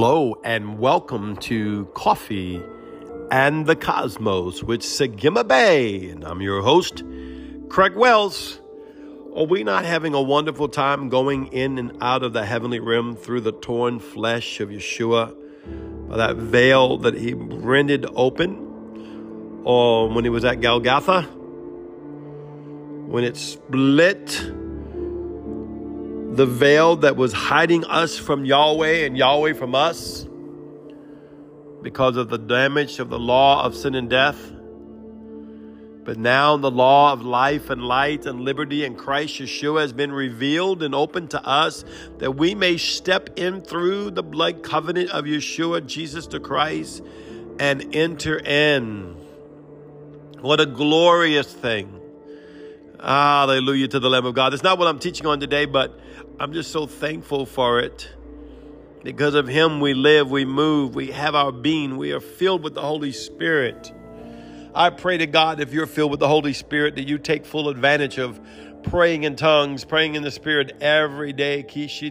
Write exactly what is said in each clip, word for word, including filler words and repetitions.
Hello and welcome to Coffee and the Cosmos with Sagima Bay. And I'm your host, Craig Wells. Are we not having a wonderful time going in and out of the heavenly realm through the torn flesh of Yeshua? By that veil that he rended open, or when he was at Golgotha, when it split the veil that was hiding us from Yahweh and Yahweh from us because of the damage of the law of sin and death. But now the law of life and light and liberty in Christ Yeshua has been revealed and opened to us that we may step in through the blood covenant of Yeshua, Jesus the Christ, and enter in. What a glorious thing. Hallelujah to the Lamb of God. It's not what I'm teaching on today, but I'm just so thankful for it. Because of him we live, we move, we have our being. We are filled with the Holy Spirit. I pray to God, if you're filled with the Holy Spirit, that you take full advantage of praying in tongues, praying in the Spirit every day.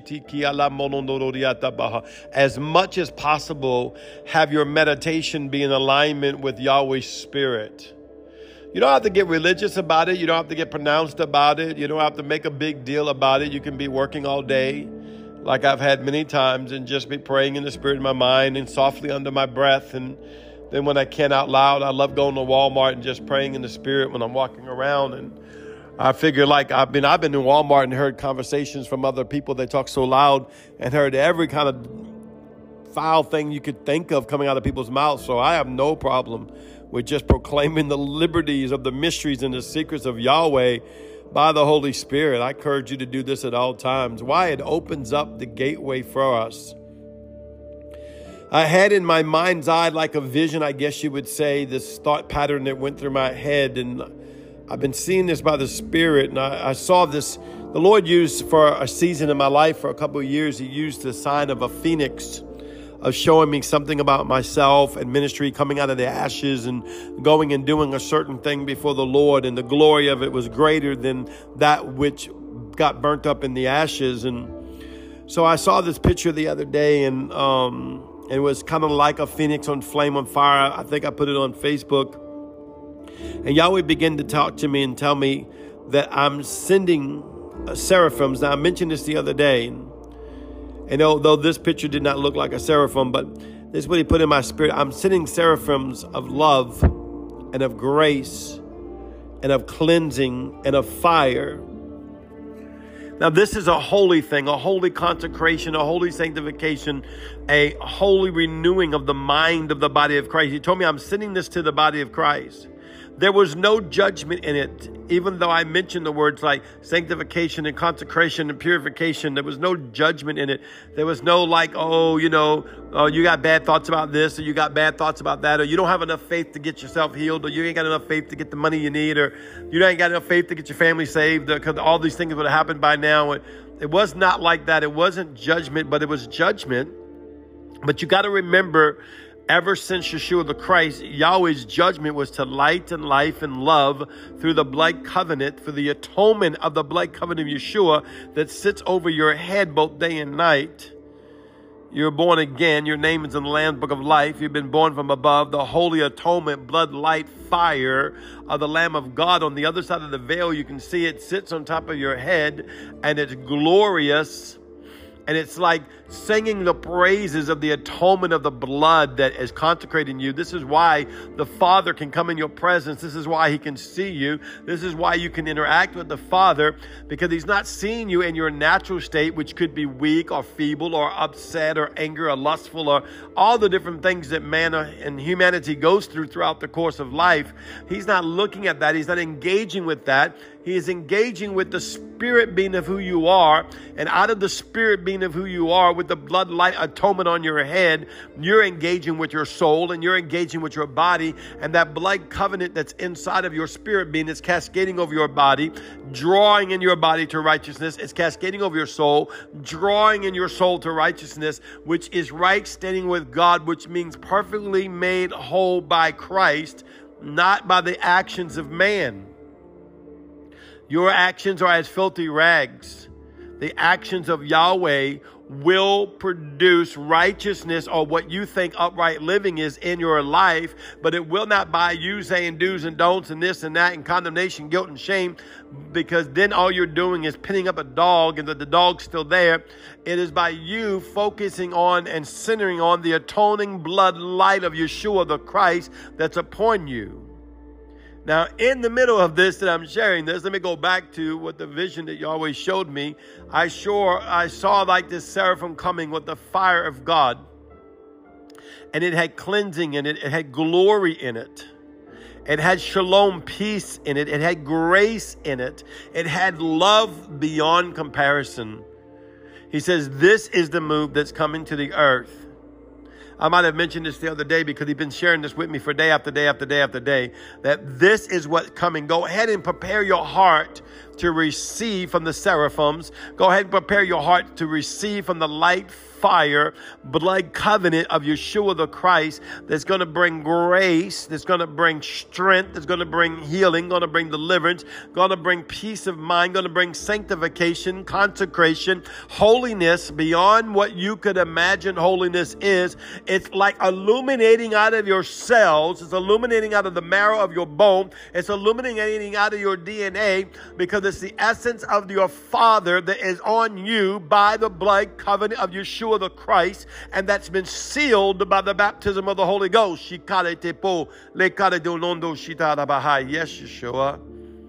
As much as possible, have your meditation be in alignment with Yahweh's Spirit. You don't have to get religious about it. You don't have to get pronounced about it. You don't have to make a big deal about it. You can be working all day, like I've had many times, and just be praying in the Spirit in my mind and softly under my breath. And then when I can out loud, I love going to Walmart and just praying in the Spirit when I'm walking around. And I figure like I've been I've been in Walmart and heard conversations from other people. They talk so loud and heard every kind of foul thing you could think of coming out of people's mouths. So I have no problem with just proclaiming the liberties of the mysteries and the secrets of Yahweh by the Holy Spirit. I encourage you to do this at all times. Why? It opens up the gateway for us. I had in my mind's eye, like a vision, I guess you would say, this thought pattern that went through my head. And I've been seeing this by the Spirit. And I, I saw this, the Lord used for a season in my life, for a couple of years, he used the sign of a phoenix, of showing me something about myself and ministry, coming out of the ashes and going and doing a certain thing before the Lord. And the glory of it was greater than that which got burnt up in the ashes. And so I saw this picture the other day, and um, it was kind of like a phoenix on flame on fire. I think I put it on Facebook. And Yahweh began to talk to me and tell me that I'm sending seraphims. Now, I mentioned this the other day. And although this picture did not look like a seraphim, but this is what he put in my spirit. I'm sending seraphims of love and of grace and of cleansing and of fire. Now, this is a holy thing, a holy consecration, a holy sanctification, a holy renewing of the mind of the body of Christ. He told me I'm sending this to the body of Christ. There was no judgment in it, even though I mentioned the words like sanctification and consecration and purification. There was no judgment in it. There was no like, oh, you know, oh, you got bad thoughts about this, or you got bad thoughts about that, or you don't have enough faith to get yourself healed, or you ain't got enough faith to get the money you need, or you ain't got enough faith to get your family saved, because all these things would have happened by now. It was not like that. It wasn't judgment, but it was judgment. But you got to remember, ever since Yeshua the Christ, Yahweh's judgment was to light and life and love through the blood covenant, for the atonement of the blood covenant of Yeshua that sits over your head both day and night. You're born again. Your name is in the Lamb's Book of Life. You've been born from above. The holy atonement, blood, light, fire of the Lamb of God. On the other side of the veil, you can see it sits on top of your head, and it's glorious. And it's like singing the praises of the atonement of the blood that is consecrating you. This is why the Father can come in your presence. This is why he can see you. This is why you can interact with the Father, because he's not seeing you in your natural state, which could be weak or feeble or upset or angry or lustful or all the different things that man and humanity goes through throughout the course of life. He's not looking at that. He's not engaging with that. He is engaging with the spirit being of who you are. And out of the spirit being of who you are, with the blood light atonement on your head, you're engaging with your soul and you're engaging with your body. And that blood covenant that's inside of your spirit being is cascading over your body, drawing in your body to righteousness. It's cascading over your soul, drawing in your soul to righteousness, which is right standing with God, which means perfectly made whole by Christ, not by the actions of man. Your actions are as filthy rags. The actions of Yahweh will produce righteousness, or what you think upright living is, in your life, but it will not by you saying do's and don'ts and this and that and condemnation, guilt and shame, because then all you're doing is pinning up a dog and the, the dog's still there. It is by you focusing on and centering on the atoning blood light of Yeshua the Christ that's upon you. Now, in the middle of this that I'm sharing this, let me go back to what the vision that you always showed me. I sure I saw like this seraphim coming with the fire of God. And it had cleansing in it. It had glory in it. It had shalom, peace in it. It had grace in it. It had love beyond comparison. He says, this is the move that's coming to the earth. I might have mentioned this the other day because he's been sharing this with me for day after day after day after day, that this is what's coming. Go ahead and prepare your heart to receive from the seraphims. Go ahead and prepare your heart to receive from the light fire, blood covenant of Yeshua the Christ, that's going to bring grace, that's going to bring strength, that's going to bring healing, going to bring deliverance, going to bring peace of mind, going to bring sanctification, consecration, holiness beyond what you could imagine holiness is. It's like illuminating out of your cells. It's illuminating out of the marrow of your bone. It's illuminating out of your D N A, because it's the essence of your Father that is on you by the blood covenant of Yeshua the Christ, and that's been sealed by the baptism of the Holy Ghost. Yes, Yeshua.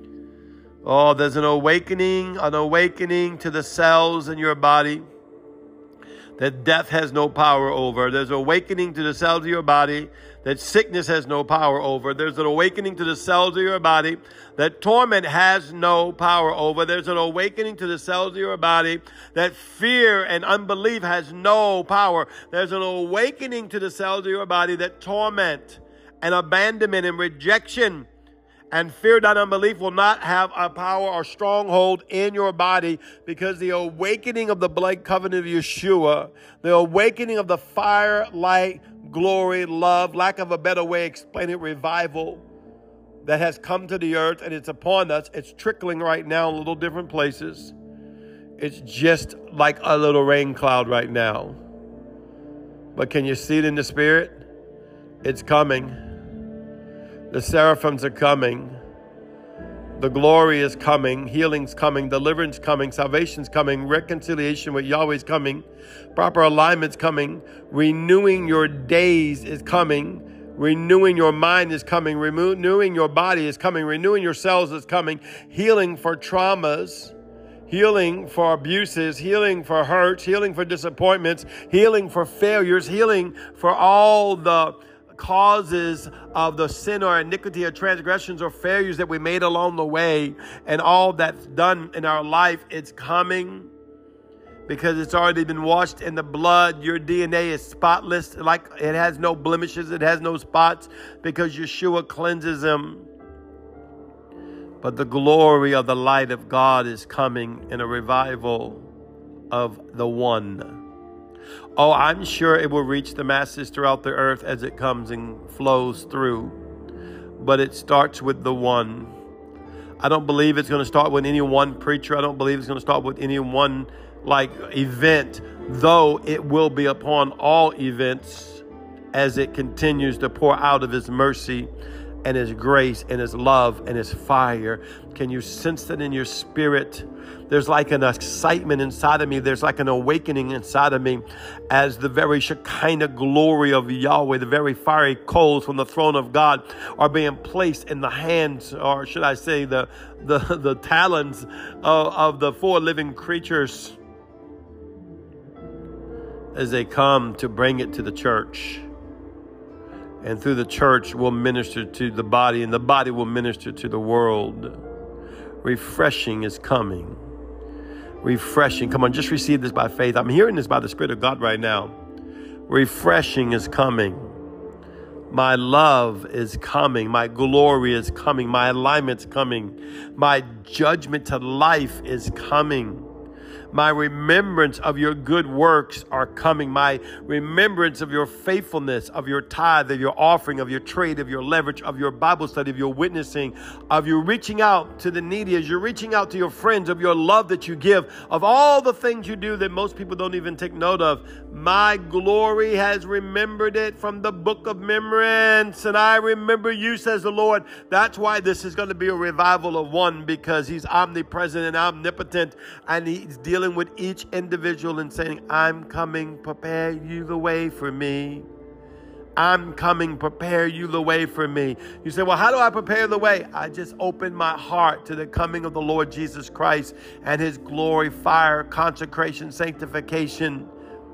Oh, there's an awakening, an awakening to the cells in your body that death has no power over. There's an awakening to the cells of your body that sickness has no power over. There's an awakening to the cells of your body that torment has no power over. There's an awakening to the cells of your body that fear and unbelief has no power. There's an awakening to the cells of your body that torment and abandonment and rejection and fear and unbelief will not have a power or stronghold in your body, because the awakening of the blood covenant of Yeshua, the awakening of the fire, light, glory, love, lack of a better way, explain it, revival that has come to the earth and it's upon us. It's trickling right now in little different places. It's just like a little rain cloud right now. But can you see it in the spirit? It's coming. The seraphims are coming. The glory is coming. Healing's coming. Deliverance coming. Salvation's coming. Reconciliation with Yahweh's coming. Proper alignment's coming. Renewing your days is coming. Renewing your mind is coming. Renewing your body is coming. Renewing your cells is coming. Healing for traumas. Healing for abuses. Healing for hurts. Healing for disappointments. Healing for failures. Healing for all the causes of the sin or iniquity or transgressions or failures that we made along the way, and all that's done in our life. It's coming because it's already been washed in the blood. Your D N A is spotless, like it has no blemishes, it has no spots, because Yeshua cleanses them. But the glory of the light of God is coming in a revival of the one. Oh, I'm sure it will reach the masses throughout the earth as it comes and flows through. But it starts with the one. I don't believe it's going to start with any one preacher. I don't believe it's going to start with any one like event, though it will be upon all events as it continues to pour out of his mercy and his grace and his love and his fire. Can you sense that in your spirit? There's like an excitement inside of me. There's like an awakening inside of me as the very Shekinah glory of Yahweh, the very fiery coals from the throne of God are being placed in the hands, or should I say the, the, the talons of, of the four living creatures as they come to bring it to the church. And through the church will minister to the body, and the body will minister to the world. Refreshing is coming. Refreshing. Come on, just receive this by faith. I'm hearing this by the Spirit of God right now. Refreshing is coming. My love is coming. My glory is coming. My alignment's coming. My judgment to life is coming. My remembrance of your good works are coming. My remembrance of your faithfulness, of your tithe, of your offering, of your trade, of your leverage, of your Bible study, of your witnessing, of you reaching out to the needy, as you're reaching out to your friends, of your love that you give, of all the things you do that most people don't even take note of. My glory has remembered it from the book of remembrance, and I remember you, says the Lord. That's why this is going to be a revival of one, because he's omnipresent and omnipotent, and he's dealing with each individual and saying, I'm coming, prepare you the way for me. I'm coming, prepare you the way for me. You say, well, how do I prepare the way? I just open my heart to the coming of the Lord Jesus Christ and his glory, fire, consecration, sanctification,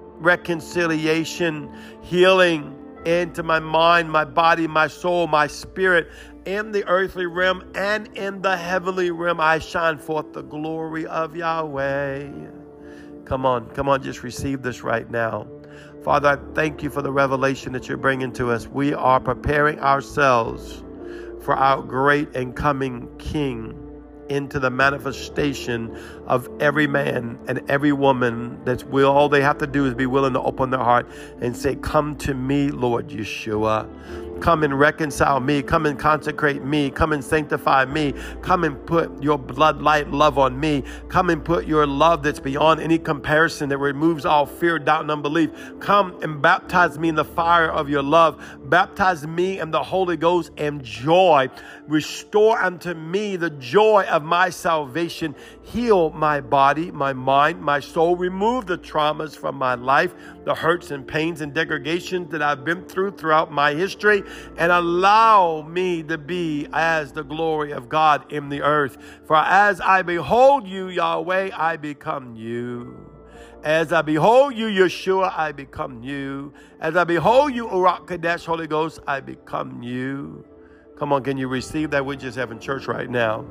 reconciliation, healing into my mind, my body, my soul, my spirit. In the earthly realm and in the heavenly realm, I shine forth the glory of Yahweh. Come on, come on, just receive this right now. Father, I thank you for the revelation that you're bringing to us. We are preparing ourselves for our great and coming King, into the manifestation of every man and every woman that's will. All they have to do is be willing to open their heart and say, come to me, Lord Yeshua. Come and reconcile me. Come and consecrate me. Come and sanctify me. Come and put your blood light love on me. Come and put your love that's beyond any comparison, that removes all fear, doubt, and unbelief. Come and baptize me in the fire of your love. Baptize me in the Holy Ghost and joy. Restore unto me the joy of my salvation. Heal my body, my mind, my soul. Remove the traumas from my life, the hurts and pains and degradations that I've been through throughout my history, and allow me to be as the glory of God in the earth. For as I behold you, Yahweh, I become you. As I behold you, Yeshua, I become you. As I behold you, Urak Kadesh, Holy Ghost, I become you. Come on, can you receive that? We're just having church right now.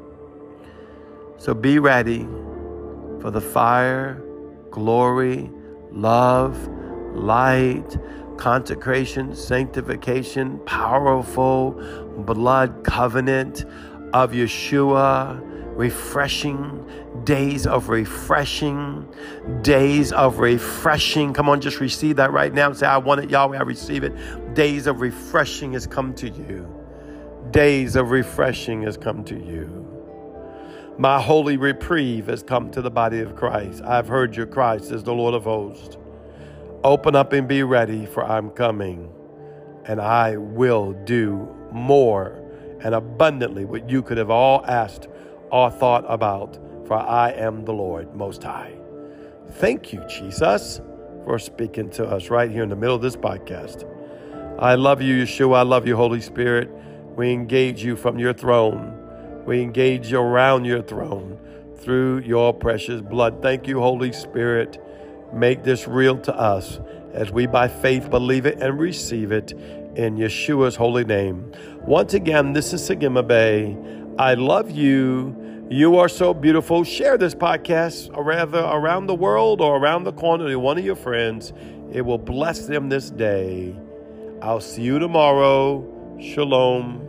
So be ready for the fire, glory, love, light, consecration, sanctification, powerful blood covenant of Yeshua, refreshing, days of refreshing, days of refreshing. Come on, just receive that right now and say, I want it, Yahweh, I receive it. Days of refreshing has come to you. Days of refreshing has come to you. My holy reprieve has come to the body of Christ. I've heard your cry, says the Lord of hosts. Open up and be ready, for I'm coming, and I will do more and abundantly what you could have all asked or thought about, for I am the Lord Most High. Thank you, Jesus, for speaking to us right here in the middle of this podcast. I love you, Yeshua. I love you, Holy Spirit. We engage you from your throne. We engage you around your throne through your precious blood. Thank you, Holy Spirit. Make this real to us as we by faith believe it and receive it in Yeshua's holy name. Once again, this is Sagima Bay. I love you. You are so beautiful. Share this podcast, or rather around the world or around the corner to one of your friends. It will bless them this day. I'll see you tomorrow. Shalom.